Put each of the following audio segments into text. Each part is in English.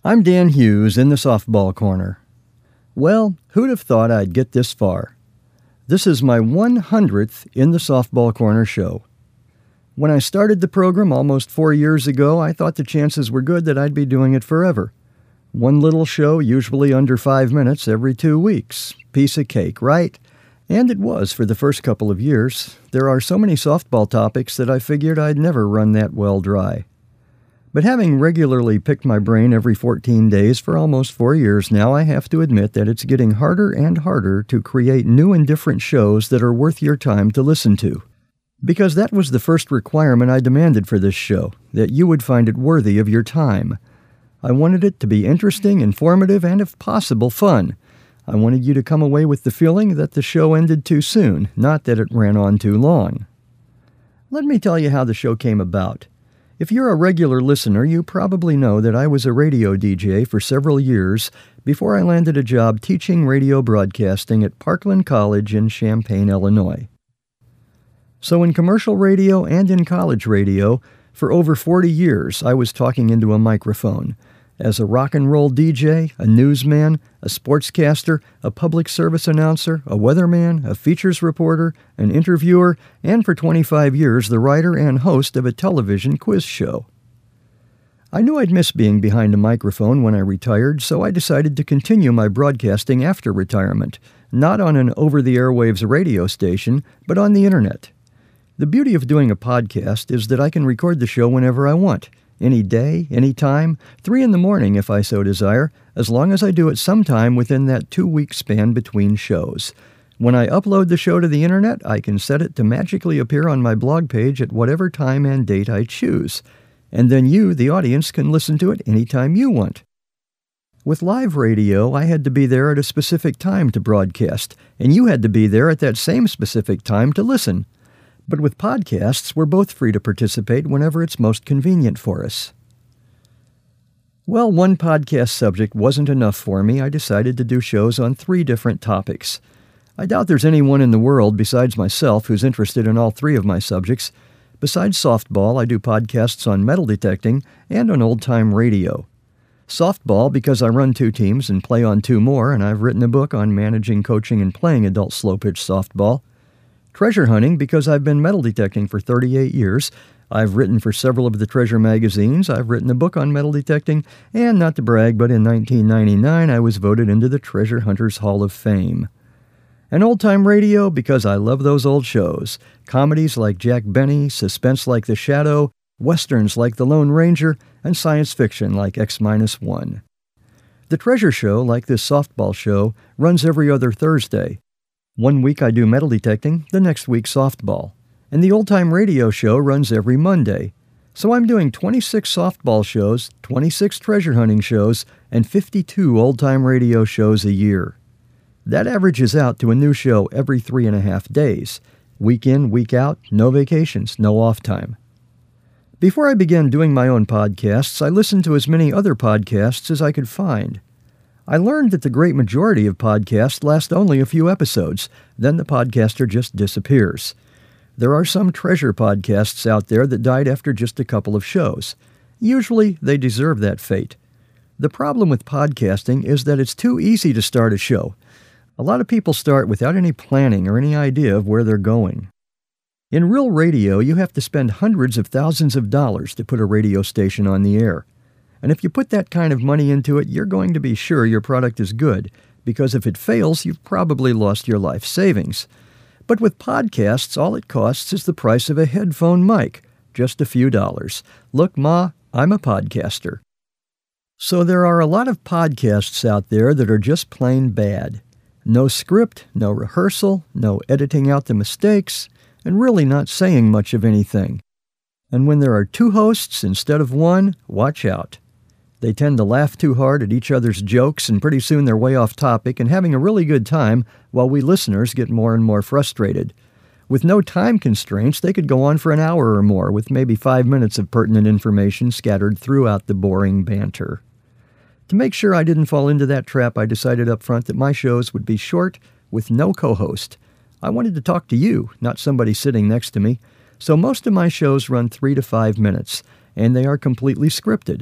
I'm Dan Hughes in the softball corner. Well, who'd have thought I'd get this far? This is my 100th In the Softball Corner show. When I started the program almost 4 years ago, I thought the chances were good that I'd be doing it forever. One little show, usually under 5 minutes, every 2 weeks. Piece of cake, right? And it was for the first couple of years. There are so many softball topics that I figured I'd never run that well dry. But having regularly picked my brain every 14 days for almost 4 years now, I have to admit that it's getting harder and harder to create new and different shows that are worth your time to listen to. Because that was the first requirement I demanded for this show, that you would find it worthy of your time. I wanted it to be interesting, informative, and if possible, fun. I wanted you to come away with the feeling that the show ended too soon, not that it ran on too long. Let me tell you how the show came about. If you're a regular listener, you probably know that I was a radio DJ for several years before I landed a job teaching radio broadcasting at Parkland College in Champaign, Illinois. So in commercial radio and in college radio, for over 40 years I was talking into a microphone. As a rock and roll DJ, a newsman, a sportscaster, a public service announcer, a weatherman, a features reporter, an interviewer, and for 25 years the writer and host of a television quiz show. I knew I'd miss being behind a microphone when I retired, so I decided to continue my broadcasting after retirement, not on an over-the-airwaves radio station, but on the internet. The beauty of doing a podcast is that I can record the show whenever I want. Any day, any time, 3 in the morning if I so desire, as long as I do it sometime within that 2-week span between shows. When I upload the show to the internet, I can set it to magically appear on my blog page at whatever time and date I choose. And then you, the audience, can listen to it anytime you want. With live radio, I had to be there at a specific time to broadcast, and you had to be there at that same specific time to listen. But with podcasts, we're both free to participate whenever it's most convenient for us. Well, one podcast subject wasn't enough for me. I decided to do shows on 3 different topics. I doubt there's anyone in the world besides myself who's interested in all 3 of my subjects. Besides softball, I do podcasts on metal detecting and on old-time radio. Softball because I run 2 teams and play on 2 more, and I've written a book on managing, coaching, and playing adult slow-pitch softball. Treasure hunting because I've been metal detecting for 38 years. I've written for several of the treasure magazines. I've written a book on metal detecting, and not to brag, but in 1999 I was voted into the Treasure Hunters Hall of Fame. And old-time radio because I love those old shows. Comedies like Jack Benny, suspense like The Shadow, westerns like The Lone Ranger, and science fiction like X-1. The Treasure Show, like this softball show, runs every other Thursday. One week I do metal detecting, the next week softball. And the old-time radio show runs every Monday. So I'm doing 26 softball shows, 26 treasure hunting shows, and 52 old-time radio shows a year. That averages out to a new show every 3.5 days. Week in, week out, no vacations, no off time. Before I began doing my own podcasts, I listened to as many other podcasts as I could find. I learned that the great majority of podcasts last only a few episodes, then the podcaster just disappears. There are some treasure podcasts out there that died after just a couple of shows. Usually, they deserve that fate. The problem with podcasting is that it's too easy to start a show. A lot of people start without any planning or any idea of where they're going. In real radio, you have to spend hundreds of thousands of dollars to put a radio station on the air. And if you put that kind of money into it, you're going to be sure your product is good, because if it fails, you've probably lost your life savings. But with podcasts, all it costs is the price of a headphone mic, just a few dollars. Look, Ma, I'm a podcaster. So there are a lot of podcasts out there that are just plain bad. No script, no rehearsal, no editing out the mistakes, and really not saying much of anything. And when there are 2 hosts instead of 1, watch out. They tend to laugh too hard at each other's jokes, and pretty soon they're way off topic and having a really good time, while we listeners get more and more frustrated. With no time constraints, they could go on for an hour or more, with maybe 5 minutes of pertinent information scattered throughout the boring banter. To make sure I didn't fall into that trap, I decided up front that my shows would be short, with no co-host. I wanted to talk to you, not somebody sitting next to me, so most of my shows run 3 to 5 minutes, and they are completely scripted.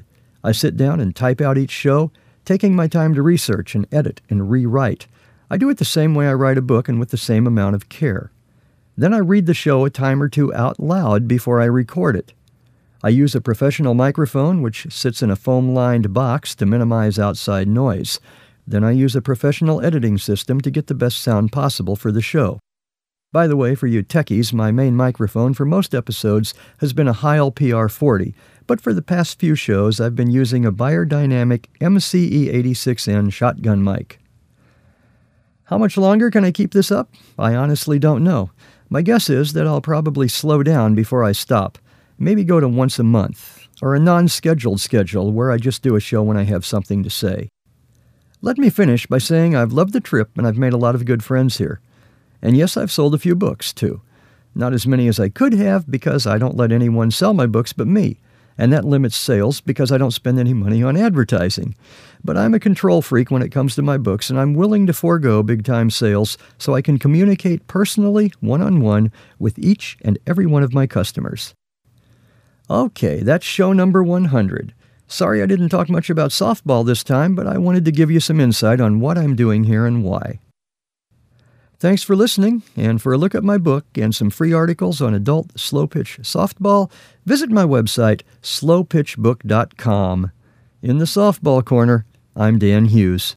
I sit down and type out each show, taking my time to research and edit and rewrite. I do it the same way I write a book and with the same amount of care. Then I read the show a time or two out loud before I record it. I use a professional microphone which sits in a foam-lined box to minimize outside noise. Then I use a professional editing system to get the best sound possible for the show. By the way, for you techies, my main microphone for most episodes has been a Heil PR40, but for the past few shows I've been using a Beyerdynamic MCE86N shotgun mic. How much longer can I keep this up? I honestly don't know. My guess is that I'll probably slow down before I stop. Maybe go to once a month, or a non-scheduled schedule where I just do a show when I have something to say. Let me finish by saying I've loved the trip and I've made a lot of good friends here. And yes, I've sold a few books, too. Not as many as I could have because I don't let anyone sell my books but me, and that limits sales because I don't spend any money on advertising. But I'm a control freak when it comes to my books, and I'm willing to forego big-time sales so I can communicate personally, one-on-one, with each and every one of my customers. Okay, that's show number 100. Sorry I didn't talk much about softball this time, but I wanted to give you some insight on what I'm doing here and why. Thanks for listening, and for a look at my book and some free articles on adult slow-pitch softball, visit my website, slowpitchbook.com. In the softball corner, I'm Dan Hughes.